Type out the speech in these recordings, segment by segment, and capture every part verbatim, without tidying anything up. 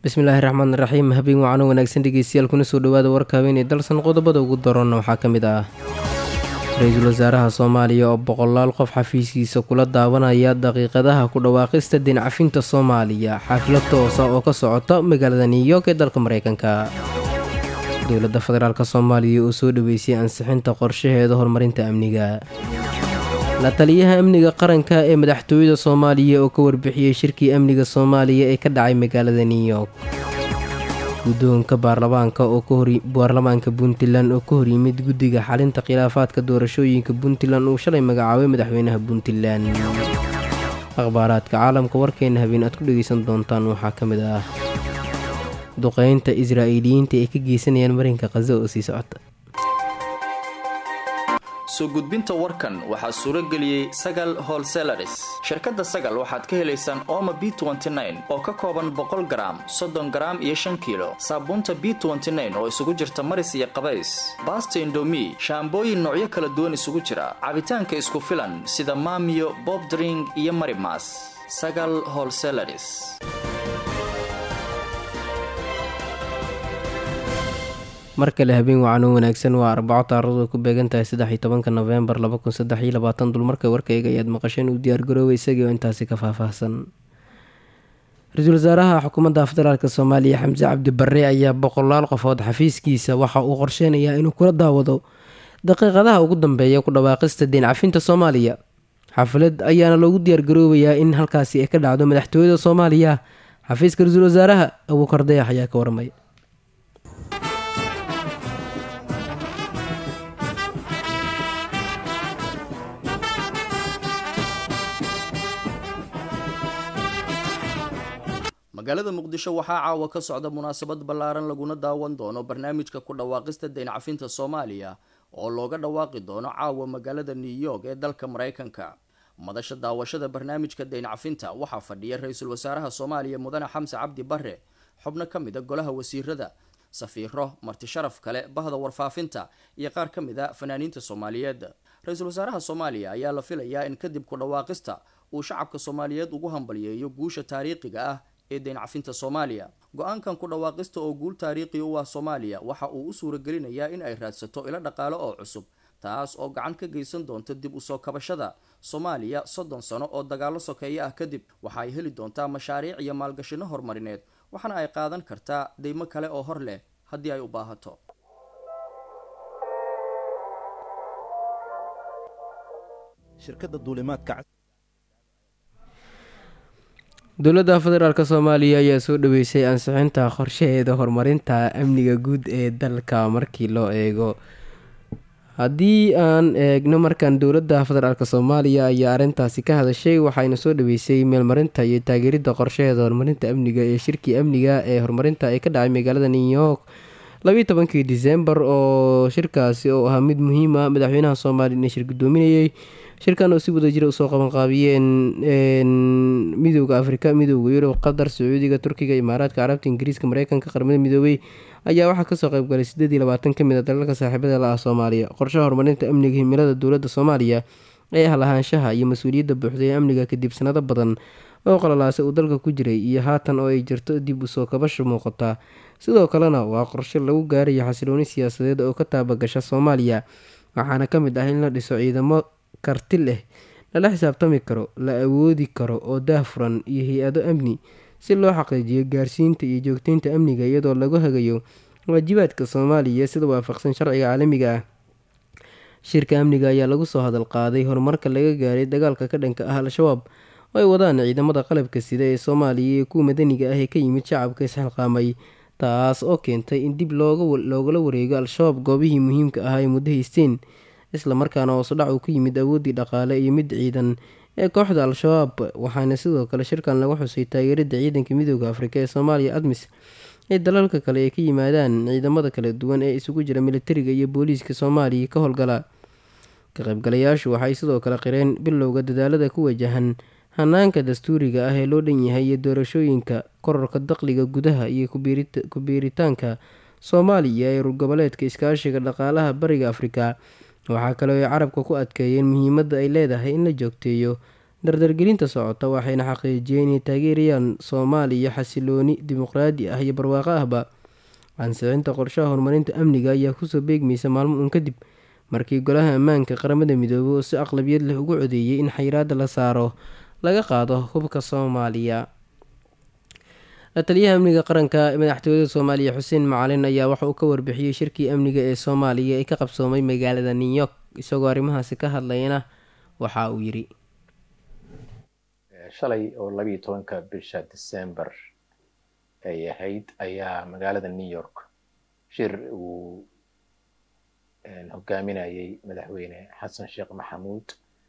bismillaahi raxmaani raxiim habeen wacan wanaagsan dhegeystayaal kuna soo dhawaada warka haweeney dalsan qodobada ugu daroonna waxaa ka mid ah ra-iisul wasaaraha soomaaliya oo boqolaal qof xafiiskiisa kula daawanaya daqiiqadaha ku dhawaaqista dincafinta soomaaliya xaflad toosa oo ka socota magaalada new york ee dalka mareykanka dowladda federaalk soomaaliya oo soo dhaweysay ansixinta qorshaheeda horumarinta amniga la taliyaha amniga qaranka ee madaxtooyada soomaaliya oo ka warbixiyey shirkii amniga soomaaliya ee ka dhacay magaalada new york guddoonka baarlamaanka oo baarlamaanka puntland oo ka horyimid guddiga xalinta khilaafaadka doorashooyinka puntland uu shalay magacaabay madaxweynaha puntland akhbaaraadka caalamka warkeena habeen aad ku dhegeysan doontaan waxaa ka mid ah duqeynta israa'iiliyiinta ay ka geysanayaan marinka khaza oo sii socota soo gudbinta warkan waxaa suuro geliyey sagal holselaris shirkadda sagal waxaad ka helaysaan ooma b oo ka kooban boqol garaam soddon garaam iyo shan kiilo saabuunta b oo isugu jirta maris iyo qabays baasta indomi shaambooyin noocyo kala duwan isugu jira cabitaanka isku filan sida maamiyo bobdring iyo marimas sagal holselaris mar kale habeen wacan oo wanaagsan waa arbaco taaradu ku beegan tahay saddex iyo tobanka nofembar laba kun saddex iyo labaatan dulmarka warkayga ayaad maqasheen uu diyaargaroobay isagii oo intaasi ka faahfaahsan ra-iisul wasaaraha xukuumadda federaalk soomaaliya xamse cabdi barre ayaa boqolaal qofood xafiiskiisa waxa uu qorsheynayaa inuu kula daawado daqiiqadaha ugu dambeeya ku dhawaaqista deyn cafinta soomaaliya xaflad ayaana loogu diyaargaroobayaa in halkaasi ay ka dhacdo madaxtooyada soomaaliya xafiiska ra-iisul wasaaraha abuukar dayax ayaa ka waramay magaalada muqdisho waxaa caawa ka socda munaasabad ballaaran laguna daawan doono barnaamijka ku dhawaaqista deyn cafinta soomaaliya oo looga dhawaaqi doono caawa magaalada new york ee dalka mareykanka madasha daawashada barnaamijka deyn cafinta waxaa fadhiya ra-iisul wasaaraha soomaaliya mudane xamse cabdi barre xubno ka mid a golaha wasiirada safiiro marti sharaf kale bahda warfaafinta iyo qaar ka mid a fanaaniinta soomaaliyeed ra-iisul wasaaraha soomaaliya ayaa la filayaa in kadib ku dhawaaqista uu shacabka soomaaliyeed ugu hambalyeeyo guusha taariikhiga ah ee deyn cafinta soomaaliya go-aankan ku dhawaaqista oo guul taariikhi u ah soomaaliya waxa uu u suuragelinayaa in ay raadsato ilo dhaqaale oo cusub taas oo gacan ka geysan doonta dib usoo kabashada soomaaliya soddon sano oo dagaalo sokeeye ah kadib waxa ay heli doontaa mashaariic iyo maalgashino horumarineed waxaana ay qaadan kartaa deymo kale oo hor leh haddii ay u baahato dowladda federaalk soomaaliya ayaa soo dhaweysay ansixinta qorshaheeda horumarinta amniga guud ee dalka markii loo eego haddii aan eegno markan dowladda federaalk soomaaliya ayaa arrintaasi ka hadashay waxayna soo dhaweysay meelmarinta iyo taageeridda qorshaheeda horumarinta amniga ee shirkii amniga ee horumarinta ee ka dhacay magaalada new york labiiyo tobankii disembar oo shirkaasi oo ahaa mid muhiima madaxweynaha soomaaliya inay shir guddoominayay shirkan oo si wadajira usoo qabanqaabiyeen midooda afrika midooda yurub qatar sacuudiga turkiga imaaraadka carabta ingiriiska mareykanka qaramada midoobay ayaa waxaa kasoo qaybgalay sideed iyo labaatan ka mid a dalalka saaxiibada la ah soomaaliya qorshaha horumarinta amniga himilada dowladda soomaaliya ee ah lahaanshaha iyo mas-uuliyadda buuxda ee amniga kadib sanado badan oo qalalaasa uu dalka ku jiray iyo haatan oo ay jirto dib usoo kabasho muuqata sidoo kalena waa qorshe lagu gaarayo xasilooni siyaasadeed oo ka taabagasha soomaaliya waxaana ka mid ah in la dhiso ciidamo karti leh lala xisaabtami karo la awoodi karo oo daahfuran iyo hay-ado amni si loo xaqiijiyo gaarsiinta iyo joogteynta amniga iyadoo lagu hagayo waajibaadka soomaaliya sida waafaqsan sharciga caalamiga ah shirka amniga ayaa lagu soo hadal qaaday horumarka laga gaaray dagaalka ka dhanka ah al-shabaab oo ay wadaan ciidamada qalabka sida ee soomaaliya iyo kuwa madaniga ah ee ka yimid shacabka isxilqaamay taas oo keentay in dib loogala wareego al-shabaab goobihii muhiimka ahaa ee muddo haysteen islamarkaana hoosudhac uu ku yimid awooddii dhaqaale iyo mid ciidan ee kooxda al-shabaab waxaana sidoo kale shirkan lagu xusay taageerada ciidanka midooda afrika ee soomaaliya admis ee dalalka kale ay ka yimaadaan ciidamada kala duwan ee isugu jira militariga iyo booliiska soomaaliya ka howlgala ka qaybgalayaashu waxay sidoo kale qireen bilowga dadaalada ku wajahan hanaanka dastuuriga ah ee loo dhan yahay iyo doorashooyinka kororka dakhliga gudaha iyo ku-biiritaanka soomaaliya ee urgoboleedka iskaashiga dhaqaalaha bariga afrika waxaa kaloo ay carabka ku adkeeyeen muhiimadda ay leedahay in la joogteeyo dardargelinta socota waxayna xaqiijiyeen inay taageerayaan Soomaaliya xasilooni dimuqraadi ah iyo barwaaqo ahba. Ansixinta qorshaha horumarinta amniga ayaa kusoo beegmaysa maalmo uun kadib markii Golaha Ammaanka Qaramada Midoobay uu si aqlabiyad leh ugu codeeyay in xayiraadda la saaro laga qaado hubka Soomaaliya. La-taliyaha amniga qaranka ee madaxtooyada Soomaaliya Xuseen Macalin ayaa waxa uu ka warbixiyay shirkii amniga ee Soomaaliya ee ka qabsoomay magaalada New York. Isagoo arrimahaasi ka hadlayna waxa uu yidhi: shalay oo labiyo tobanka bisha December ay ahayd ayaa magaalada New York shir uu hogaaminayay madaxweyne Xasan Sheekh Maxamuud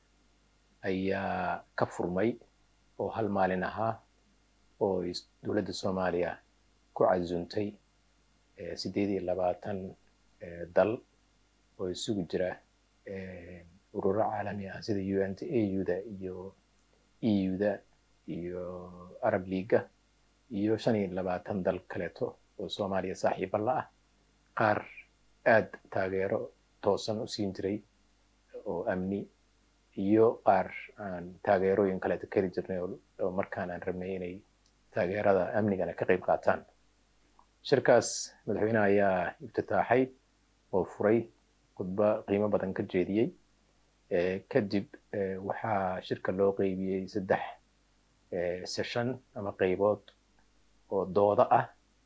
ayaa ka furmay oo hal maalin ahaa oo dowladda Soomaaliya ku casuuntay sideed iyo labaatan dal oo isugu jira ururo caalami ah sida U N A U da iyo E U da iyo Arab League iyo shan iyo labaatan dal kaleeto oo Soomaaliya saaxiibo la ah, qaar aad taageero toosan u siin jiray oo amni iyo qaar aan taageerooyin kaleeto ka heli jirnay oo markaan aan rabnay inay taageerada amnigana ka qayb qaataan. Shirkaas madaxweynaha ayaa iftitaaxay oo furay khudba qiimo badan ka jeediyey. Kadib waxaa shirka loo qeybiyey saddex session ama qaybood oo dooda ah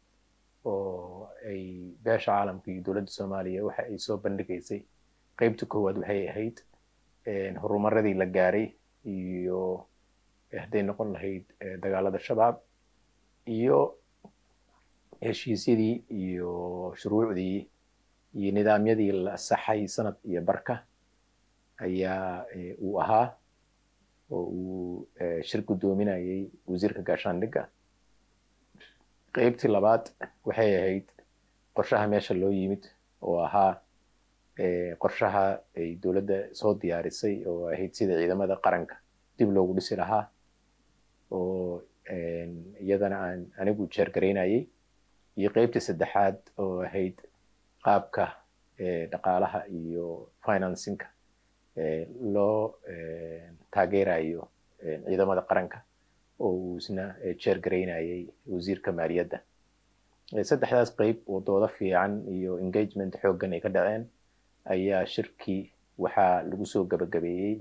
oo ay beesha caalamka iyo dowladda Soomaaliya waxa ay soo bandhigaysay. Qaybta koowaad waxay ahayd horumaradii la gaaray iyo hadday noqon lahayd dagaalada shabaab iyo heshiisyadii iyo shuruucdii iyo nidaamyadii la saxay sanad iyo barka ayaa uu ahaa oo uu shir gudoominayay wasiirka gaashaandhigga. Qaybtii labaad waxay ahayd qorshaha meesha loo yimid oo ahaa qorshaha ay dowladda soo diyaarisay oo ahayd sida ciidamada qaranka dib loogu dhisi lahaa oo iyadana aan anigu jeergaraynayay. Iyo qaybtii saddexaad oo ahayd qaabka dhaqaalaha iyo financinka loo taageerayo ciidamada qaranka oo uu isna jeergaraynayay wasiirka maaliyadda. Saddexdaas qayb oo doodo fiican iyo engagement xooggan ay ka dhaceen ayaa shirkii waxaa lagu soo gabagabeeyey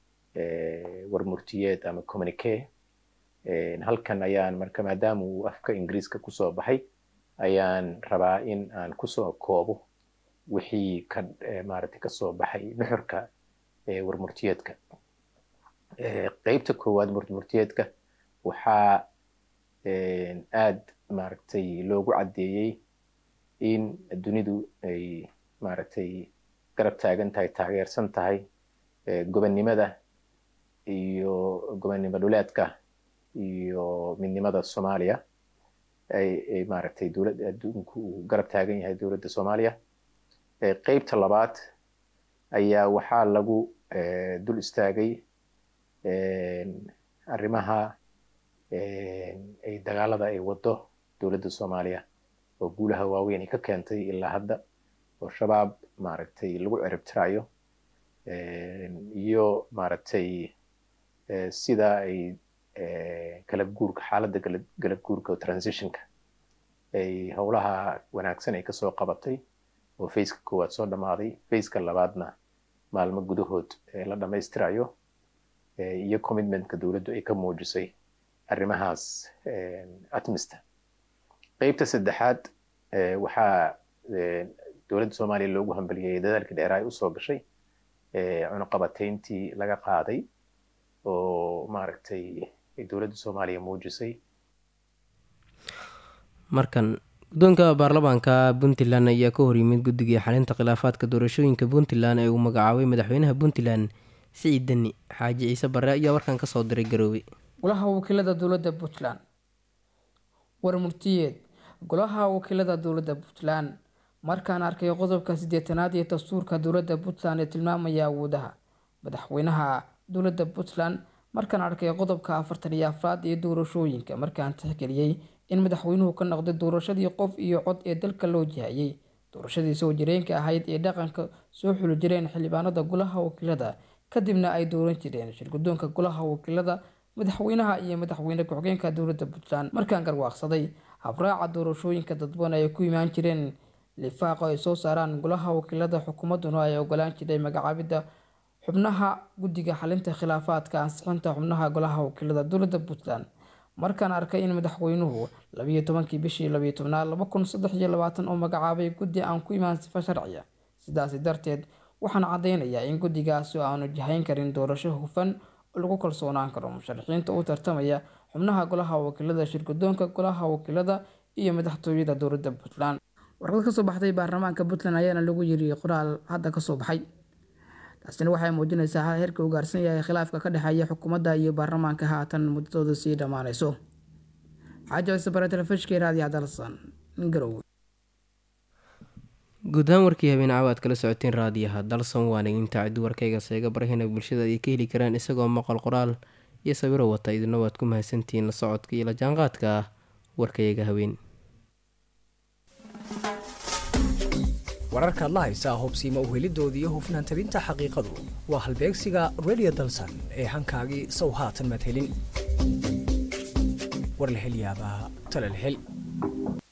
warmurtiyeed ama communique. Halkan ayaan marka maadaama uu afka Ingiriiska kusoo baxay ayaan rabaa in aan kusoo koobo wixii ka maaragtay kasoo baxay nuxurka warmurtiyeedka. Qaybta koowaad warmurtiyeedka waxaa aad maaragtay loogu caddeeyey in dunidu ay maaragtay garab taagan tahay, taageersan tahay gobonnimada iyo gobonnimo dhuleedka iyo midnimada Soomaaliya. ay maaragtay dowladda adduunku uu garab taagan yahay dowladda Soomaaliya. Qaybta labaad ayaa waxaa lagu dul istaagay arrimaha ay dagaalada ay wado dowladda Soomaaliya oo guulaha waaweyn ay ka keentay ilaa hadda oo shabaab maaragtay lagu cirib tirayo iyo maaragtay sida ay kala guurka xaaladda kala guurka transitionka ay howlaha wanaagsan ay kasoo qabatay oo faceka koowaad soo dhamaaday, faceka labaadna maalmo gudahood la dhammaystirayo iyo commitmentka dowladdu ay ka muujisay arrimahaas atmista. Qaybta saddexaad waxaa dowladda Soomaaliya loogu hambaliyay dadaalkii dheer ay u soo gashay cunaqabatayntii laga qaaday oo maaragtay dowladda Soomaaliya muujisay. Markan guddoonka baarlamaanka Puntland ayaa ka horyimid guddiga xalinta khilaafaadka doorashooyinka Puntland ee uu magacaabay madaxweynaha Puntland Siciid Dani. Xaaji Ciise Barre ayaa warkan ka soo diray Garowe. Golaha wakiilada dowladda Puntland. Warmurtiyeed. Golaha wakiilada dowladda Puntland markaan arkay qodobka siddeetanaad ee dastuurka dowladda Puntland ee tilmaamaya awoodaha madaxweynaha dowladda Puntland, markaan arkay qodobka afartan iyo afraad ee doorashooyinka, markaan tixgeliyay in madaxweynuhu ka noqday doorashadii qof iyo cod ee dalka loo jihayay, doorashadii soo jireenka ahayd ee dhaqanka soo xuli jireen xildhibaanada golaha wakiilada kadibna ay dooran jireen shirgudoonka golaha wakiilada madaxweynaha iyo madaxweyne ku-xigeenka dowladda puntland. Markaan garwaaqsaday habraaca doorashooyinka dadban ay ku imaan jireen lifaaqo ay soo saaraan golaha wakiilada, xukuumaduna ay ogolaan jiray magacaabidda xubnaha guddiga xalinta khilaafaadka ansixinta xubnaha golaha wakiilada dowladda puntland. Markaan arkay in madaxweynuhu labiyo tobankii bishii labiyo tobnaad laba kun saddex iyo labaatan oo magacaabay guddi aan ku imaan sifa sharciya, sidaasi darteed waxaan caddeynayaa in guddigaasi aanu jihayn karin doorasho hufan oo lagu kalsoonaan karo. Musharaxiinta u tartamaya xubnaha golaha wakiilada, shirgudoonka golaha wakiilada iyo madaxtooyada dowladda puntland. Warqad ka soo baxday baarlamaanka puntland ayaana lagu yiri qoraal hadda ka soo baxay. taasina waxay muujinaysaa heerka uu gaarsan yahay khilaafka ka dhexeeya xukuumadda iyo baarlamaanka haatan muddadooda sii dhammaanayso. xaaja bara telefishka raadiyaha dalsan garowe. guud ahaan warkii habeen caawaad kala socoteen raadiyaha dalsan waana inta ciddu warkayga seega barahina bulshada ay ka heli karaan isagoo maqal qoraal iyo sawiro wata. idina waad ku mahadsantihiin la socodka iyo la jaanqaadka ah warkayaga haween. wararkaad la haysaa hubsiima uhelidoodii iyo hufnaan tabinta xaqiiqadu waa halbeegsiga radio dalsan ee hankaagii sow haatan maad helin. war la hel yaabaa tala la hel.